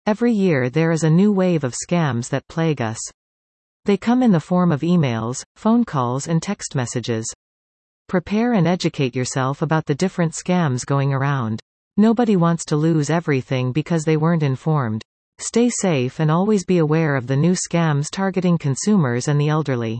Every year there is a new wave of scams that plague us. They come in the form of emails, phone calls and text messages. Prepare and educate yourself about the different scams going around. Nobody wants to lose everything because they weren't informed. Stay safe and always be aware of the new scams targeting consumers and the elderly.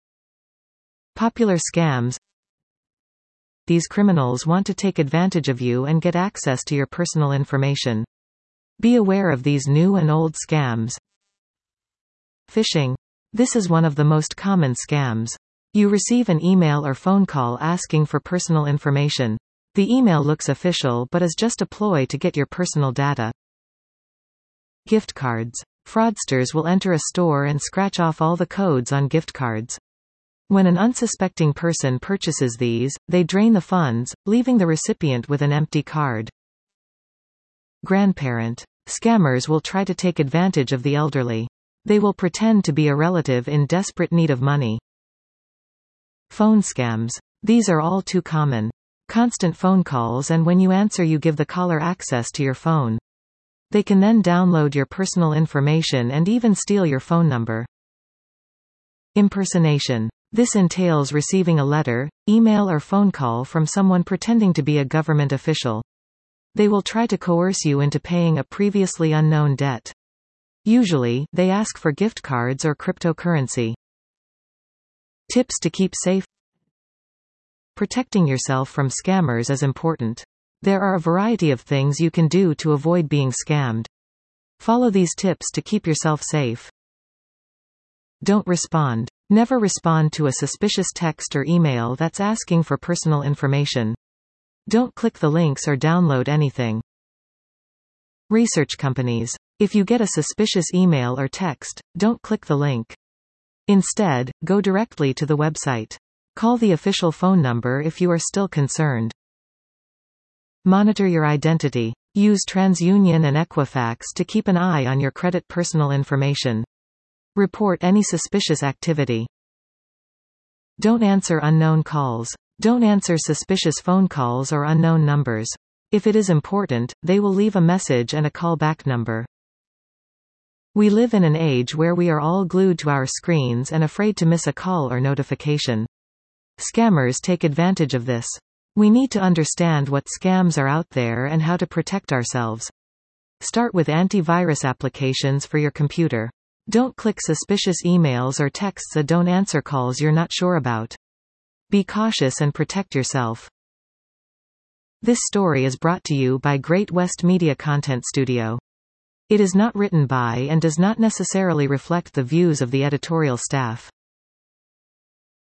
Popular scams. These criminals want to take advantage of you and get access to your personal information. Be aware of these new and old scams. Phishing. This is one of the most common scams. You receive an email or phone call asking for personal information. The email looks official but is just a ploy to get your personal data. Gift cards. Fraudsters will enter a store and scratch off all the codes on gift cards. When an unsuspecting person purchases these, they drain the funds, leaving the recipient with an empty card. Grandparent. Scammers will try to take advantage of the elderly. They will pretend to be a relative in desperate need of money. Phone scams. These are all too common. Constant phone calls, and when you answer you give the caller access to your phone. They can then download your personal information and even steal your phone number. Impersonation. This entails receiving a letter, email or phone call from someone pretending to be a government official. They will try to coerce you into paying a previously unknown debt. Usually, they ask for gift cards or cryptocurrency. Tips to keep safe. Protecting yourself from scammers is important. There are a variety of things you can do to avoid being scammed. Follow these tips to keep yourself safe. Don't respond. Never respond to a suspicious text or email that's asking for personal information. Don't click the links or download anything. Research companies. If you get a suspicious email or text, don't click the link. Instead, go directly to the website. Call the official phone number if you are still concerned. Monitor your identity. Use TransUnion and Equifax to keep an eye on your credit personal information. Report any suspicious activity. Don't answer unknown calls. Don't answer suspicious phone calls or unknown numbers. If it is important, they will leave a message and a callback number. We live in an age where we are all glued to our screens and afraid to miss a call or notification. Scammers take advantage of this. We need to understand what scams are out there and how to protect ourselves. Start with antivirus applications for your computer. Don't click suspicious emails or texts and don't answer calls you're not sure about. Be cautious and protect yourself. This story is brought to you by Great West Media Content Studio. It is not written by and does not necessarily reflect the views of the editorial staff.